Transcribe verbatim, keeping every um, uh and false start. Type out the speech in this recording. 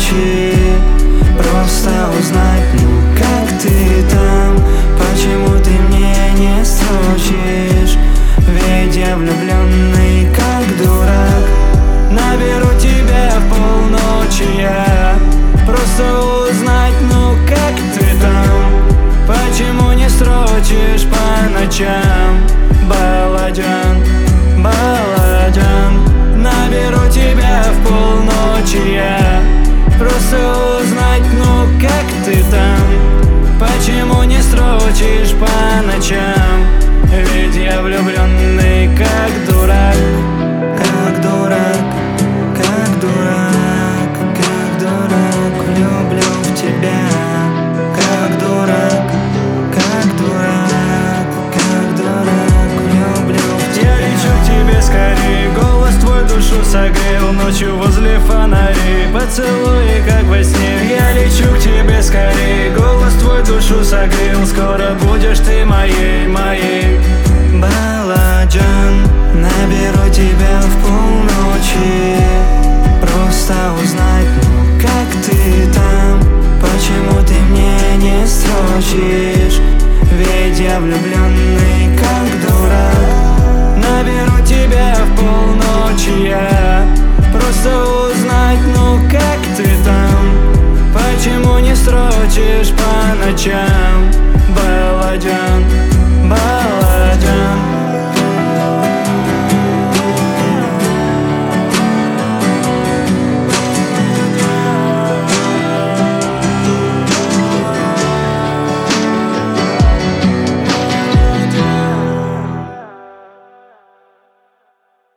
полночи. Просто узнать, ну как ты там, почему ты мне не строчишь? Ведь я влюбленный как дурак. Наберу тебя в полночи я, просто узнать, ну как ты там, почему не строчишь по ночам? Баладжан, баладжан. Наберу тебя в полночи я, просто узнать, ну как ты там, почему не строчишь по ночам? Ведь я влюбленный как дурак. Как дурак, как дурак, как дурак, влюблен в тебя. Как дурак, как дурак, как дурак, влюблен в тебя. Я лечу к тебе скорее, голос твой душу согрел. Ночью возле фонарей, поцелуи как во сне. Я лечу к тебе скорее, голос твой душу согрел. Скоро будешь ты моей, моей. Баладжан, наберу тебя в полночи.